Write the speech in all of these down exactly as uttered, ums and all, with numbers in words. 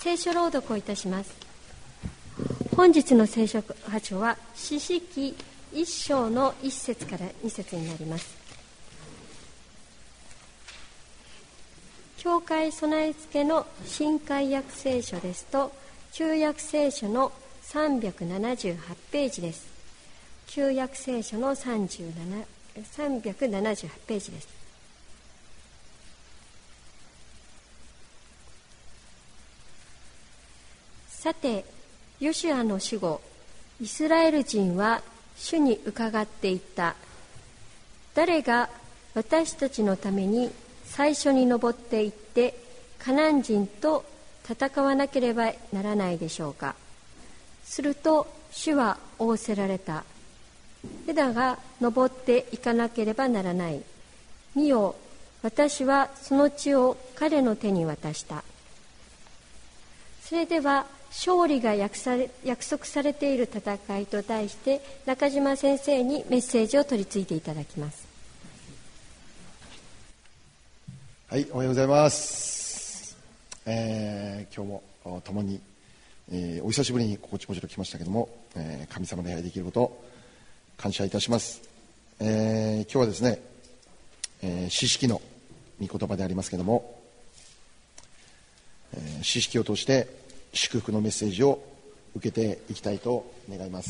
聖書朗読をいたします。本日の聖書箇所は士師記一章の一節から二節になります。教会備え付けの新海訳聖書ですと、旧約聖書のさんびゃくななじゅうはちページです。旧約聖書のさんびゃくななじゅうはちページです。さて、ヨシュアの死後、イスラエル人は主に伺っていった。誰が私たちのために最初に登っていってカナン人と戦わなければならないでしょうか。すると主は仰せられた。ユダが登っていかなければならない。見よ、私はその地を彼の手に渡した。それでは勝利が約束されている戦いと題して中島先生にメッセージを取り次いでいただきます。 はい、おはようございます。えー、今日も共に、えー、お久しぶりにここちこちと来ましたけども、えー、神様の礼拝できることを感謝いたします。えー、今日はですね、えー、士師記の御言葉でありますけども、えー、士師記を通して祝福のメッセージを受けていきたいと願います。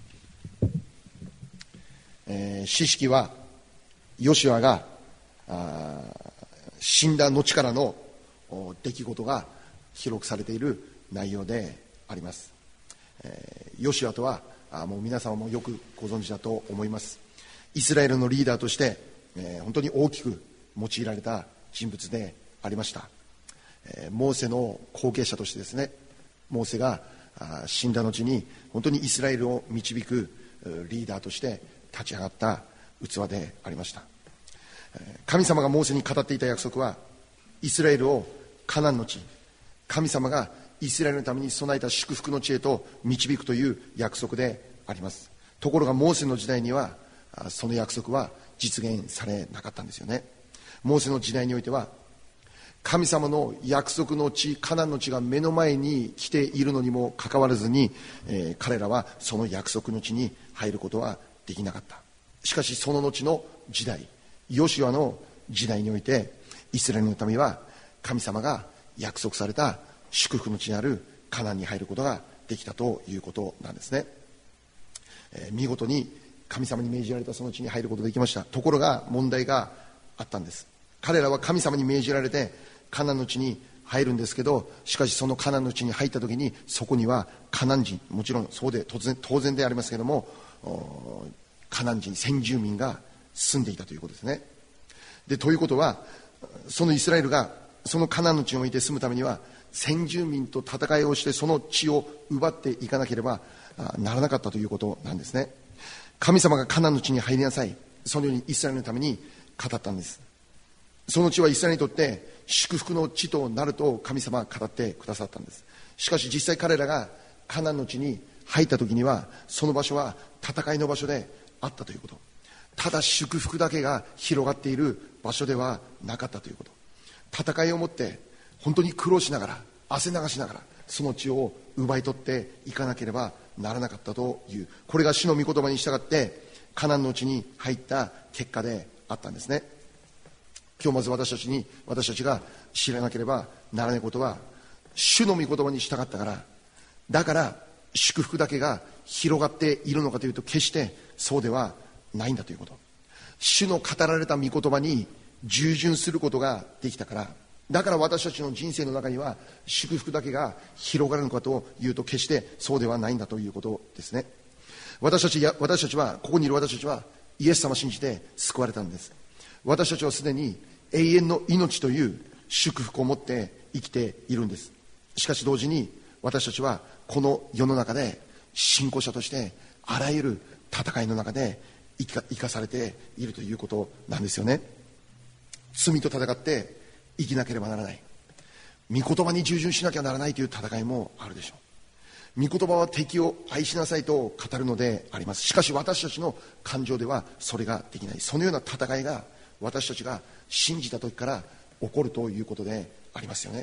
えー、士師記はヨシュアがあ死んだ後からの出来事が記録されている内容であります。えー、ヨシュアとはあもう皆様もよくご存知だと思います。イスラエルのリーダーとして、えー、本当に大きく用いられた人物でありました。えー、モーセの後継者としてですね、モーセがあ死んだ後に本当にイスラエルを導くリーダーとして立ち上がった器でありました。神様がモーセに語っていた約束は、イスラエルをカナンの地、神様がイスラエルのために備えた祝福の地へと導くという約束であります。ところがモーセの時代にはその約束は実現されなかったんですよね。モーセの時代においては、神様の約束の地、カナンの地が目の前に来ているのにもかかわらずに、えー、彼らはその約束の地に入ることはできなかった。しかしその後の時代、ヨシュアの時代において、イスラエルのためには神様が約束された祝福の地にあるカナンに入ることができたということなんですね。えー、見事に神様に命じられたその地に入ることができました。ところが問題があったんです。彼らは神様に命じられてカナンの地に入るんですけど、しかしそのカナンの地に入った時に、そこにはカナン人、もちろんそうで当然、当然でありますけども、カナン人、先住民が住んでいたということですね。で、ということは、そのイスラエルがそのカナンの地において住むためには、先住民と戦いをしてその地を奪っていかなければならなかったということなんですね。神様がカナンの地に入りなさい、そのようにイスラエルのために語ったんです。その地はイスラエルにとって祝福の地となると神様は語ってくださったんです。しかし実際彼らがカナンの地に入った時には、その場所は戦いの場所であったということ。ただ祝福だけが広がっている場所ではなかったということ。戦いをもって本当に苦労しながら、汗流しながらその地を奪い取っていかなければならなかったという、これが主の御言葉に従ってカナンの地に入った結果であったんですね。今日まず私たちに私たちが知らなければならないことは、主の御言葉に従ったからだから祝福だけが広がっているのかというと、決してそうではないんだということ。主の語られた御言葉に従順することができたから、だから私たちの人生の中には祝福だけが広がるのかというと、決してそうではないんだということですね。私たちや私たちはここにいる私たちはイエス様を信じて救われたんです。私たちはすでに永遠の命という祝福を持って生きているんです。しかし同時に私たちはこの世の中で信仰者としてあらゆる戦いの中で生か、生かされているということなんですよね。罪と戦って生きなければならない、御言葉に従順しなきゃならないという戦いもあるでしょう。御言葉は敵を愛しなさいと語るのであります。しかし私たちの感情ではそれができない。そのような戦いが私たちが信じた時から起こるということでありますよね。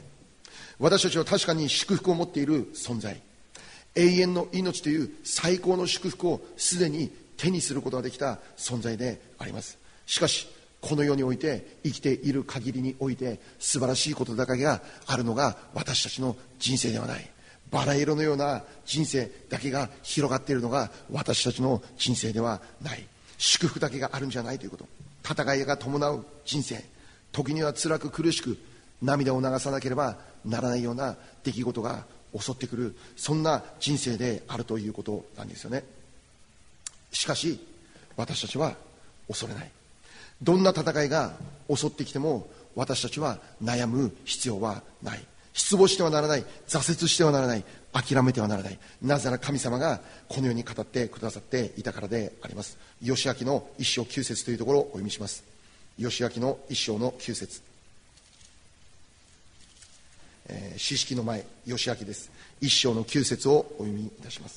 私たちは確かに祝福を持っている存在、永遠の命という最高の祝福をすでに手にすることができた存在であります。しかしこの世において生きている限りにおいて素晴らしいことだけがあるのが私たちの人生ではない。バラ色のような人生だけが広がっているのが私たちの人生ではない。祝福だけがあるんじゃないということ。戦いが伴う人生、時には辛く苦しく涙を流さなければならないような出来事が襲ってくる、そんな人生であるということなんですよね。しかし私たちは恐れない。どんな戦いが襲ってきても私たちは悩む必要はない。失望してはならない。挫折してはならない。諦めてはならない。なぜなら神様がこのように語ってくださっていたからであります。ヨシア記の一章九節というところをお読みします。ヨシア記の一章の九節、えー、詩式の前、ヨシア記です。一章の九節をお読みいたします。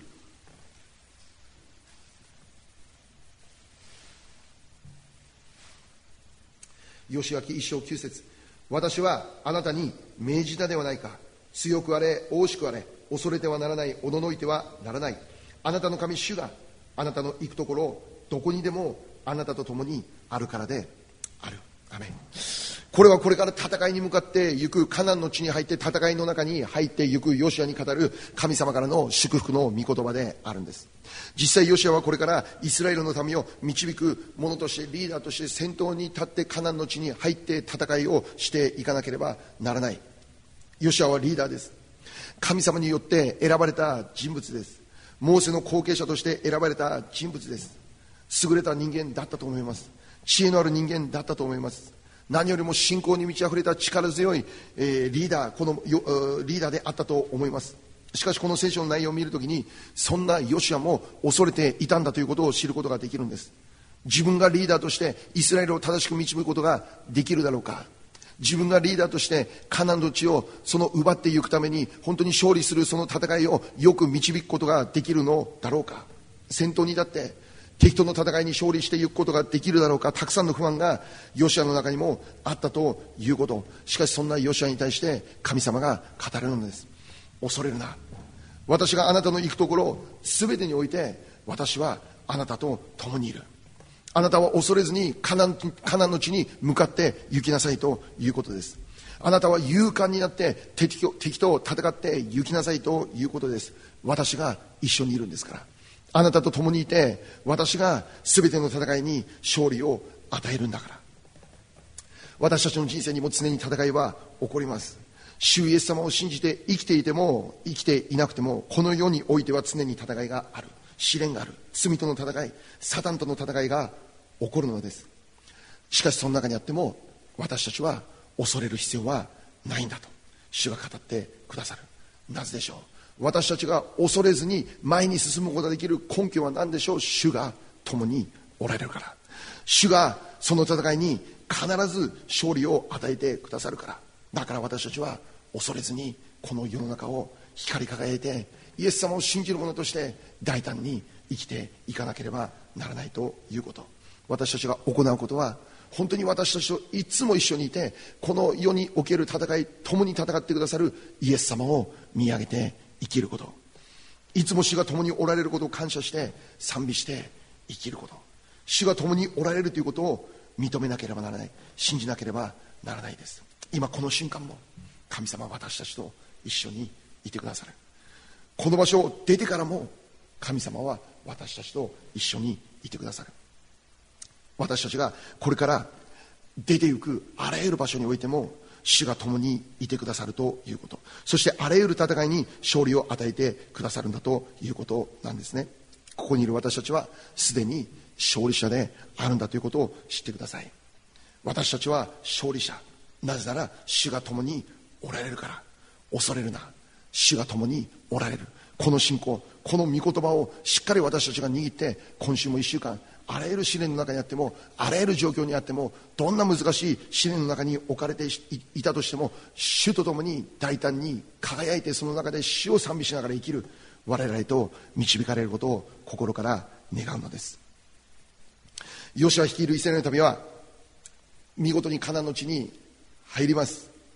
ヨシア記一章九節、私はあなたに命じたではないか。強くあれ、大しくあれ、恐れてはならない、おののいてはならない。あなたの神主があなたの行くところどこにでもあなたと共にあるからである。アメン。これはこれから戦いに向かって行く、カナンの地に入って戦いの中に入って行くヨシアに語る神様からの祝福の御言葉であるんです。実際ヨシアはこれからイスラエルの民を導く者として、リーダーとして先頭に立ってカナンの地に入って戦いをしていかなければならない。ヨシアはリーダーです。神様によって選ばれた人物です。モーセの後継者として選ばれた人物です。優れた人間だったと思います。知恵のある人間だったと思います。何よりも信仰に満ち溢れた力強い、えー、リーダーこのリーダーであったと思います。しかしこの聖書の内容を見るときに、そんなヨシアも恐れていたんだということを知ることができるんです。自分がリーダーとしてイスラエルを正しく導くことができるだろうか。自分がリーダーとしてカナンの地をその奪っていくために本当に勝利するその戦いをよく導くことができるのだろうか。先頭に立って敵との戦いに勝利していくことができるだろうか。たくさんの不安がヨシアの中にもあったということ。しかしそんなヨシアに対して神様が語るのです。恐れるな。私があなたの行くところすべてにおいて私はあなたと共にいる。あなたは恐れずにカナン、カナンの地に向かって行きなさいということです。あなたは勇敢になって敵と、敵と戦って行きなさいということです。私が一緒にいるんですから。あなたと共にいて私が全ての戦いに勝利を与えるんだから。私たちの人生にも常に戦いは起こります。主イエス様を信じて生きていても生きていなくても、この世においては常に戦いがある。試練がある。罪との戦い、サタンとの戦いが起こるのです。しかしその中にあっても私たちは恐れる必要はないんだと主が語ってくださる。なぜでしょう。私たちが恐れずに前に進むことができる根拠は何でしょう。主が共におられるから。主がその戦いに必ず勝利を与えてくださるから。だから私たちは恐れずにこの世の中を光り輝いてイエス様を信じる者として大胆に生きていかなければならないということ。私たちが行うことは本当に私たちといつも一緒にいて、この世における戦い、共に戦ってくださるイエス様を見上げて生きること。いつも主が共におられることを感謝して賛美して生きること。主が共におられるということを認めなければならない。信じなければならないです。今この瞬間も神様は私たちと一緒にいてくださる。この場所を出てからも神様は私たちと一緒にいてくださる。私たちがこれから出て行くあらゆる場所においても主が共にいてくださるということ。そしてあらゆる戦いに勝利を与えてくださるんだということなんですね。ここにいる私たちはすでに勝利者であるんだということを知ってください。私たちは勝利者。なぜなら主が共におられるから。恐れるな。主が共におられる。この信仰、この御言葉をしっかり私たちが握って、今週も一週間あらゆる試練の中にあっても、あらゆる状況にあっても、どんな難しい試練の中に置かれていたとしても、主と共に大胆に輝いて、その中で主を賛美しながら生きる我々と導かれることを心から願うのです。ヨシュア率いるイスラエルの民は見事にカナンの地に入ります。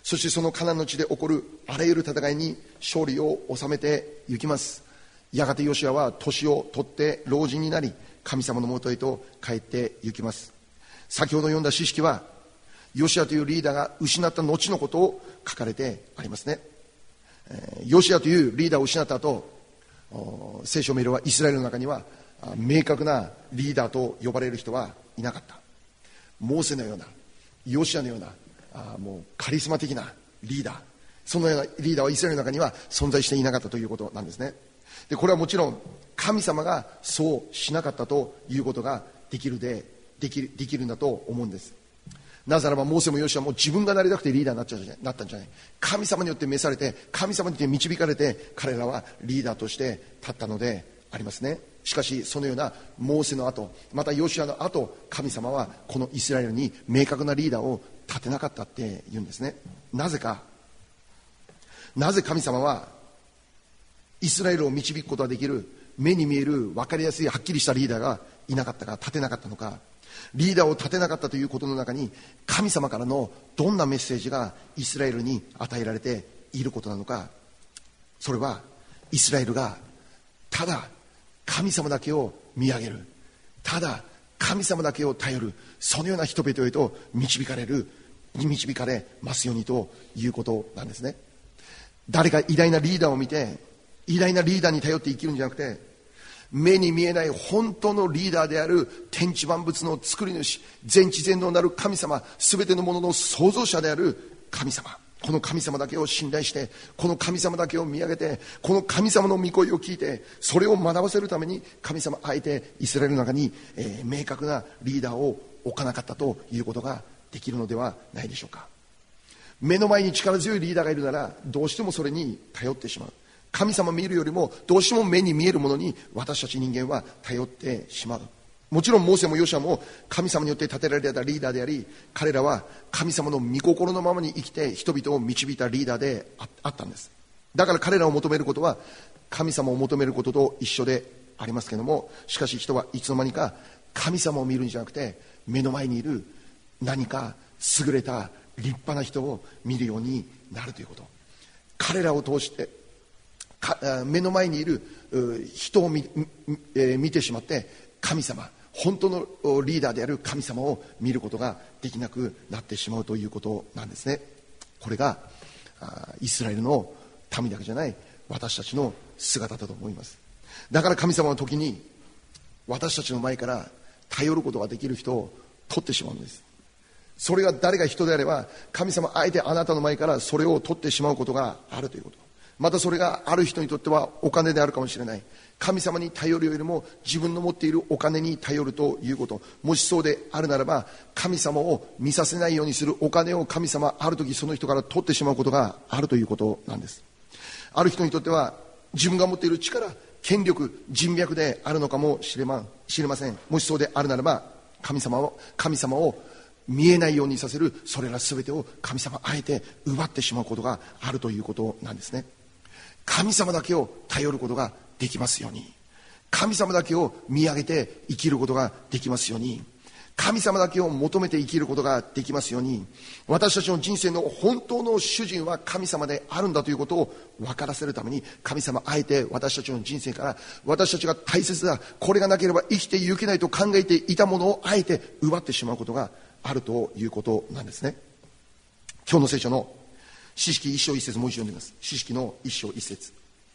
そしてそのカナンの地で起こるあらゆる戦いに勝利を収めていきます。やがてヨシュアは年を取って老人になり、神様のもとへと帰って行きます。先ほど読んだ詩式はヨシュアというリーダーが失った後のことを書かれてありますね。ヨシュアというリーダーを失った後、聖書を見ればイスラエルの中には明確なリーダーと呼ばれる人はいなかった。モーセのような、ヨシュアのようなあもうカリスマ的なリーダー、そのようなリーダーはイスラエルの中には存在していなかったということなんですね。でこれはもちろん神様がそうしなかったということができるでできるできるんだと思うんです。なぜならばモーセもヨシュアも自分がなりたくてリーダーになっちゃうじゃなったんじゃない。神様によって召されて、神様によって導かれて、彼らはリーダーとして立ったのでありますね。しかしそのようなモーセの後、またヨシュアの後、神様はこのイスラエルに明確なリーダーを立てなかったって言うんですね。なぜか、なぜ神様はイスラエルを導くことができる、目に見える分かりやすいはっきりしたリーダーがいなかったか、立てなかったのか。リーダーを立てなかったということの中に、神様からのどんなメッセージがイスラエルに与えられていることなのか。それはイスラエルがただ神様だけを見上げる、ただ神様だけを頼る、そのような人々へと導かれる導かれますようにということなんですね。誰か偉大なリーダーを見て偉大なリーダーに頼って生きるんじゃなくて、目に見えない本当のリーダーである天地万物の作り主、全知全能なる神様、すべてのものの創造者である神様、この神様だけを信頼して、この神様だけを見上げて、この神様の御声を聞いて、それを学ばせるために神様あえてイスラエルの中に、えー、明確なリーダーを置かなかったということができるのではないでしょうか。目の前に力強いリーダーがいるならどうしてもそれに頼ってしまう。神様を見るよりもどうしても目に見えるものに私たち人間は頼ってしまう。もちろんモーセもヨシュアも神様によって立てられたリーダーであり、彼らは神様の御心のままに生きて人々を導いたリーダーであったんです。だから彼らを求めることは神様を求めることと一緒でありますけれども、しかし人はいつの間にか神様を見るんじゃなくて、目の前にいる何か優れた立派な人を見るようになるということ。彼らを通して目の前にいる人を 見,、えー、見てしまって神様、本当のリーダーである神様を見ることができなくなってしまうということなんですね。これがイスラエルの民だけじゃない私たちの姿だと思います。だから神様は時に私たちの前から頼ることができる人を取ってしまうんです。それが誰が人であれば、神様あえてあなたの前からそれを取ってしまうことがあるということ。またそれがある人にとってはお金であるかもしれない。神様に頼るよりも自分の持っているお金に頼るということ。もしそうであるならば、神様を見させないようにするお金を神様ある時その人から取ってしまうことがあるということなんです。ある人にとっては自分が持っている力、権力、人脈であるのかもしれません。もしそうであるならば、神様を神様を見えないようにさせる、それら全てを神様あえて奪ってしまうことがあるということなんですね。神様だけを頼ることができますように、神様だけを見上げて生きることができますように、神様だけを求めて生きることができますように、私たちの人生の本当の主人は神様であるんだということを分からせるために、神様あえて私たちの人生から私たちが大切だ、これがなければ生きていけないと考えていたものをあえて奪ってしまうことがあるということなんですね。今日の聖書の詩式一章一節、もう一度読んでみます。詩式の一章一節。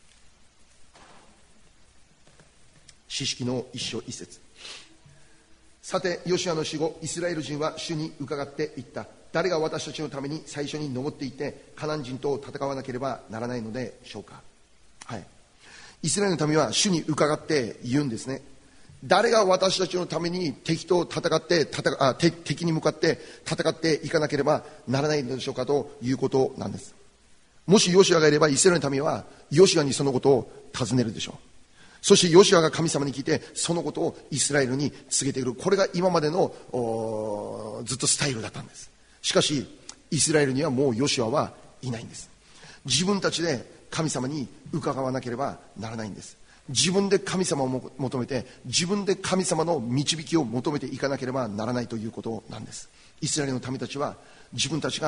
詩式の一章一節。さてヨシュアの死後、イスラエル人は主に伺っていった。誰が私たちのために最初に登っていってカナン人と戦わなければならないのでしょうか。はい、イスラエルの民は主に伺って言うんですね。誰が私たちのために敵と戦って戦あ敵に向かって戦っていかなければならないのでしょうかということなんです。もしヨシュアがいればイスラエルの民はヨシュアにそのことを尋ねるでしょう。そしてヨシュアが神様に聞いてそのことをイスラエルに告げてくる。これが今までのずっとスタイルだったんです。しかしイスラエルにはもうヨシュアはいないんです。自分たちで神様に伺わなければならないんです。自分で神様を求めて、自分で神様の導きを求めていかなければならないということなんです。イスラエルの民たちは自分たちが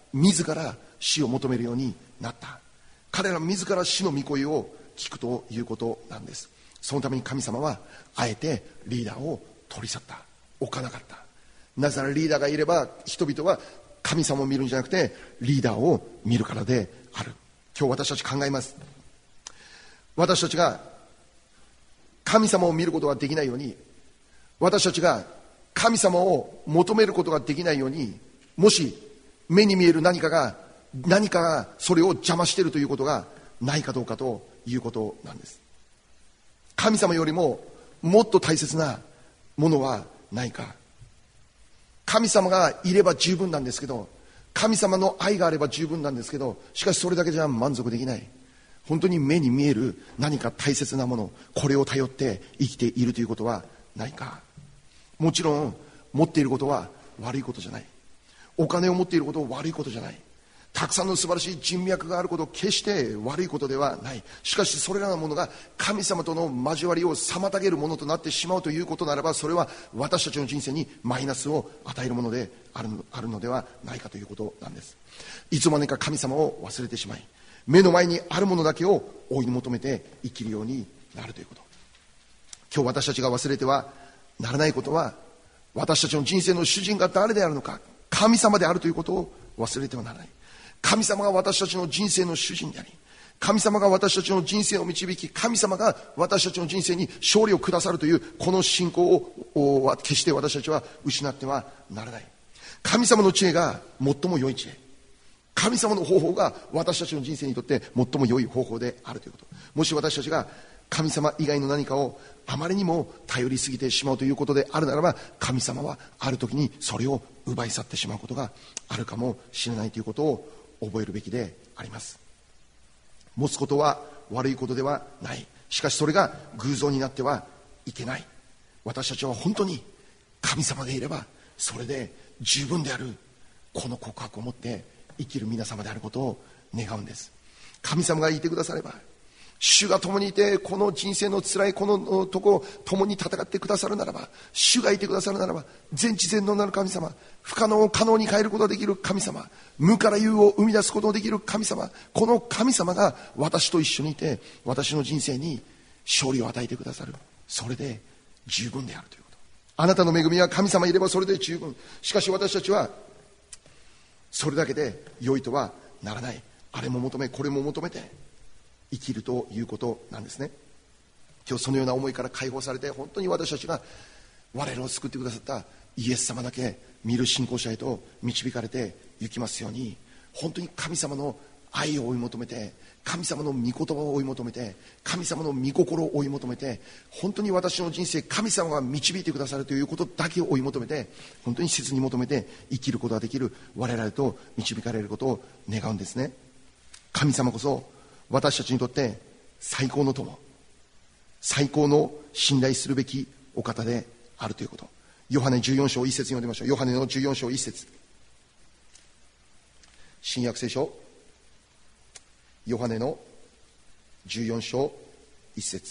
自ら死を求めるようになった。彼ら自ら死の御声を聞くということなんです。そのために神様はあえてリーダーを取り去った、置かなかった。なぜならリーダーがいれば人々は神様を見るんじゃなくてリーダーを見るからである。今日私たち考えます。私たちが神様を見ることができないように、私たちが神様を求めることができないように、もし目に見える何かが何かがそれを邪魔しているということがないかどうかということなんです。神様よりももっと大切なものはないか。神様がいれば十分なんですけど、神様の愛があれば十分なんですけど、しかしそれだけじゃ満足できない。本当に目に見える何か大切なもの、これを頼って生きているということはないか。もちろん持っていることは悪いことじゃない。お金を持っていることは悪いことじゃない。たくさんの素晴らしい人脈があること、決して悪いことではない。しかしそれらのものが神様との交わりを妨げるものとなってしまうということならば、それは私たちの人生にマイナスを与えるものである、あるのではないかということなんです。いつまでか神様を忘れてしまい、目の前にあるものだけを追い求めて生きるようになるということ。今日私たちが忘れてはならないことは、私たちの人生の主人が誰であるのか、神様であるということを忘れてはならない。神様が私たちの人生の主人であり、神様が私たちの人生を導き、神様が私たちの人生に勝利をくださるというこの信仰を決して私たちは失ってはならない。神様の知恵が最も良い知恵、神様の方法が私たちの人生にとって最も良い方法であるということ。もし私たちが神様以外の何かをあまりにも頼りすぎてしまうということであるならば、神様はある時にそれを奪い去ってしまうことがあるかもしれないということを覚えるべきであります。持つことは悪いことではない。しかしそれが偶像になってはいけない。私たちは本当に神様でいればそれで十分である、この告白を持って生きる皆様であることを願うんです。神様がいてくだされば、主が共にいて、この人生の辛いこのところ共に戦ってくださるならば、主がいてくださるならば、全知全能なる神様、不可能を可能に変えることができる神様、無から有を生み出すことのできる神様、この神様が私と一緒にいて、私の人生に勝利を与えてくださる。それで十分であるということ。あなたの恵みは神様いればそれで十分。しかし私たちはそれだけで良いとはならない。あれも求め、これも求めて生きるということなんですね。今日そのような思いから解放されて、本当に私たちが我らを救ってくださったイエス様だけ見る信仰者へと導かれて行きますように、本当に神様の愛を追い求めて、神様の御言葉を追い求めて、神様の御心を追い求めて、本当に私の人生神様が導いてくださるということだけを追い求めて、本当に切に求めて生きることができる我々と導かれることを願うんですね。神様こそ私たちにとって最高の友、最高の信頼するべきお方であるということ。ヨハネじゅうよん章一節読んでみましょう。ヨハネのじゅうよん章一節、新約聖書ヨハネのじゅうよん章一節。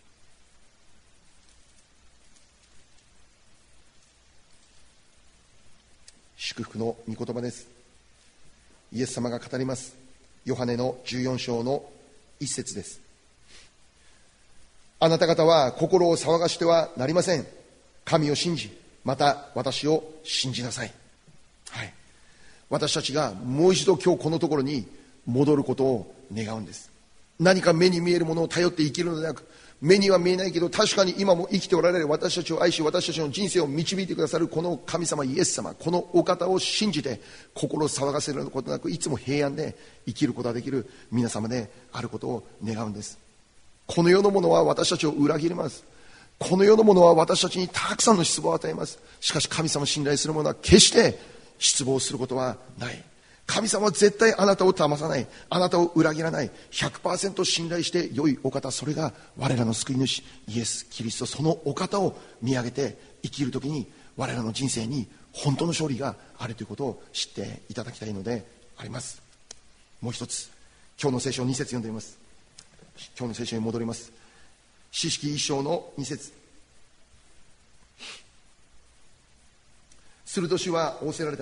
祝福の御言葉です。イエス様が語ります。ヨハネのじゅうよん章の一節です。あなた方は心を騒がしてはなりません。神を信じ、また私を信じなさい。はい。私たちがもう一度今日このところに戻ることを願うんです。何か目に見えるものを頼って生きるのではなく、目には見えないけど確かに今も生きておられる私たちを愛し、私たちの人生を導いてくださるこの神様イエス様、このお方を信じて、心を騒がせることなくいつも平安で生きることができる皆様であることを願うんです。この世のものは私たちを裏切ります。この世のものは私たちにたくさんの失望を与えます。しかし神様を信頼する者は決して失望することはない。神様は絶対あなたを騙さない、あなたを裏切らない、 ひゃくパーセント 信頼して良いお方、それが我らの救い主イエス・キリスト、そのお方を見上げて生きるときに我らの人生に本当の勝利があるということを知っていただきたいのであります。もう一つ、今日の聖書をに節読んでみます。今日の聖書に戻ります。詩式一章のに節。すると主は仰せられた。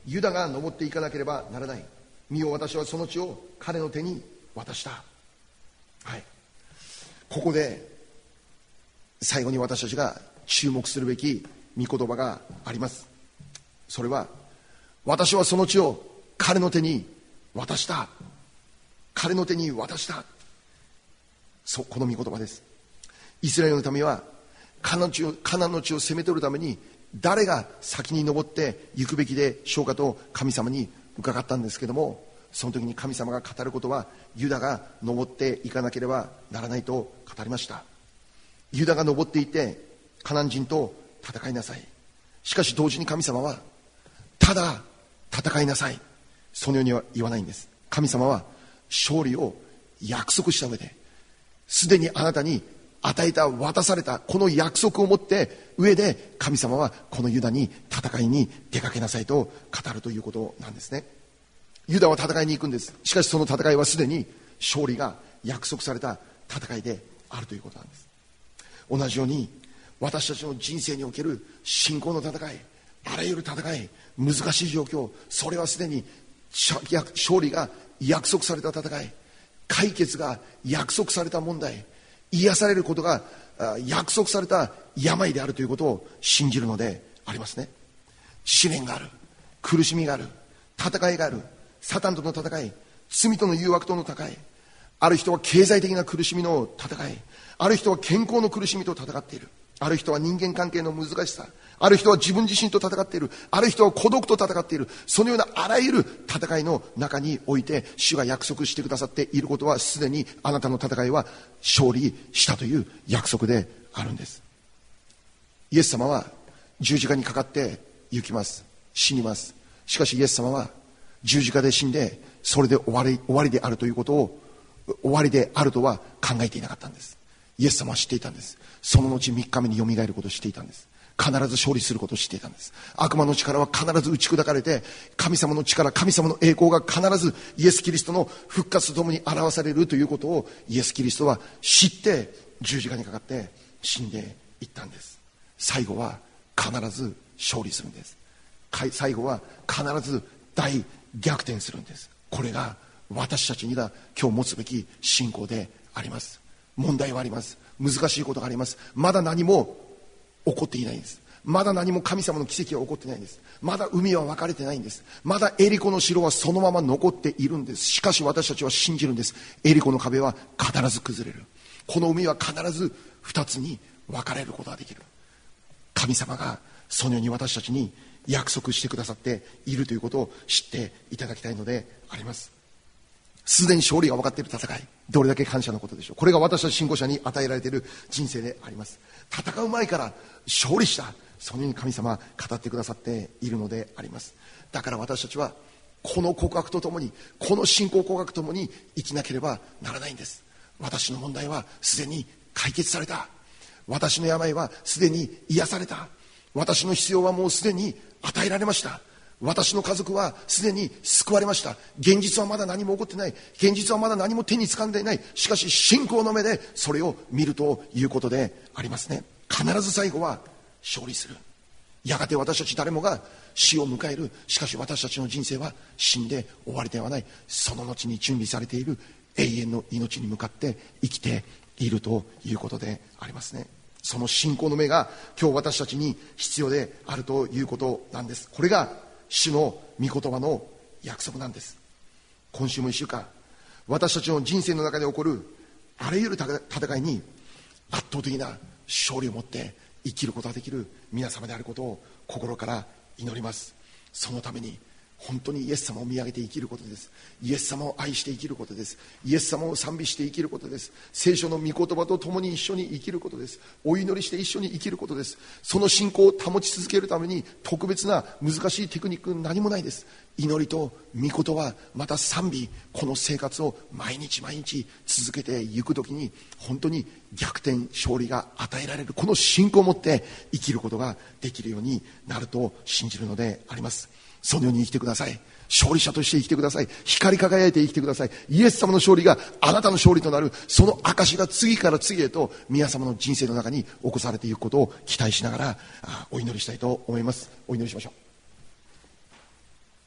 ユダが登っていかなければならない。見よ、私はその地を彼の手に渡した。はい、ここで最後に私たちが注目するべき御言葉があります。それは、私はその地を彼の手に渡した。彼の手に渡した。そう、この御言葉です。イスラエルの民はカナンの地を、カナンの地を攻め取るために誰が先に登って行くべきでしょうかと神様に伺ったんですけども、その時に神様が語ることは、ユダが登っていかなければならないと語りました。ユダが登っていてカナン人と戦いなさい。しかし同時に神様は、ただ戦いなさい、そのようには言わないんです。神様は勝利を約束した上で、すでにあなたに与えた、渡されたこの約束を持って上で、神様はこのユダに戦いに出かけなさいと語るということなんですね。ユダは戦いに行くんです。しかしその戦いはすでに勝利が約束された戦いであるということなんです。同じように私たちの人生における信仰の戦い、あらゆる戦い、難しい状況、それはすでに勝利が約束された戦い、解決が約束された問題、癒されることが約束された病であるということを信じるのでありますね。試練がある、苦しみがある、戦いがある、サタンとの戦い、罪との誘惑との戦い、ある人は経済的な苦しみの戦い、ある人は健康の苦しみと戦っている、ある人は人間関係の難しさ、ある人は自分自身と戦っている、ある人は孤独と戦っている。そのようなあらゆる戦いの中において、主が約束してくださっていることは、すでにあなたの戦いは勝利したという約束であるんです。イエス様は十字架にかかって行きます、死にます。しかしイエス様は十字架で死んで、それで終わり、終わりであるということを、終わりであるとは考えていなかったんです。イエス様は知っていたんです。その後みっかめによみがえることを知っていたんです。必ず勝利することを知っていたんです。悪魔の力は必ず打ち砕かれて、神様の力、神様の栄光が必ずイエス・キリストの復活とともに表されるということを、イエス・キリストは知って十字架にかかって死んでいったんです。最後は必ず勝利するんです。最後は必ず大逆転するんです。これが私たちにが今日持つべき信仰であります。問題はあります。難しいことがあります。まだ何も起こっていないんです。まだ何も神様の奇跡は起こってないんです。まだ海は分かれてないんです。まだエリコの城はそのまま残っているんです。しかし私たちは信じるんです。エリコの壁は必ず崩れる。この海は必ず二つに分かれることができる。神様がそのように私たちに約束してくださっているということを知っていただきたいのであります。すでに勝利が分かっている戦い、どれだけ感謝のことでしょう。これが私たち信仰者に与えられている人生であります。戦う前から勝利した、そのように神様は語ってくださっているのであります。だから私たちはこの告白とともに、この信仰告白とともに生きなければならないんです。私の問題はすでに解決された。私の病はすでに癒された。私の必要はもうすでに与えられました。私の家族はすでに救われました。現実はまだ何も起こってない。現実はまだ何も手につかんでいない。しかし信仰の目でそれを見るということでありますね。必ず最後は勝利する。やがて私たち誰もが死を迎える。しかし私たちの人生は死んで終わりではない。その後に準備されている永遠の命に向かって生きているということでありますね。その信仰の目が今日私たちに必要であるということなんです。これが主の御言葉の約束なんです。今週もいっしゅうかん、私たちの人生の中で起こるあらゆる戦いに圧倒的な勝利を持って生きることができる皆様であることを心から祈ります。そのために本当にイエス様を見上げて生きることです。イエス様を愛して生きることです。イエス様を賛美して生きることです。聖書の御言葉と共に一緒に生きることです。お祈りして一緒に生きることです。その信仰を保ち続けるために特別な難しいテクニック何もないです。祈りと御言葉、また賛美、この生活を毎日毎日続けていくときに本当に逆転勝利が与えられる、この信仰を持って生きることができるようになると信じるのであります。そのように生きてください。勝利者として生きてください。光り輝いて生きてください。イエス様の勝利があなたの勝利となる、その証が次から次へと皆様の人生の中に起こされていくことを期待しながらお祈りしたいと思います。お祈りしましょう。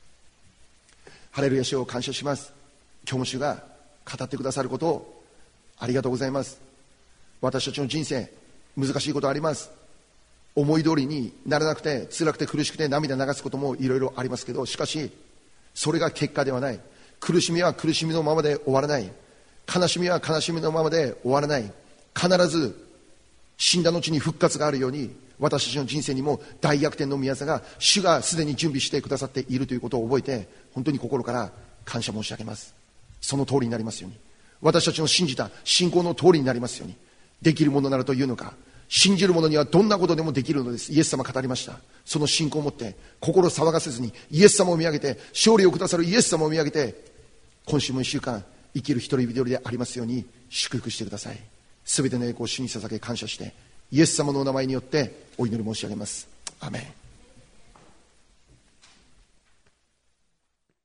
ハレルヤ主を感謝します。今日も主が語ってくださることをありがとうございます。私たちの人生、難しいことあります。思い通りにならなくて、辛くて苦しくて涙流すこともいろいろありますけど、しかしそれが結果ではない。苦しみは苦しみのままで終わらない。悲しみは悲しみのままで終わらない。必ず死んだ後に復活があるように、私たちの人生にも大逆転の御業が主がすでに準備してくださっているということを覚えて、本当に心から感謝申し上げます。その通りになりますように、私たちの信じた信仰の通りになりますように。できるものならというのか、信じる者にはどんなことでもできるのです。イエス様語りました。その信仰を持って心騒がせずにイエス様を見上げて、勝利をくださるイエス様を見上げて、今週も一週間生きる一人一人でありますように祝福してください。すべての栄光を主に捧げ感謝して、イエス様のお名前によってお祈り申し上げます。アメン。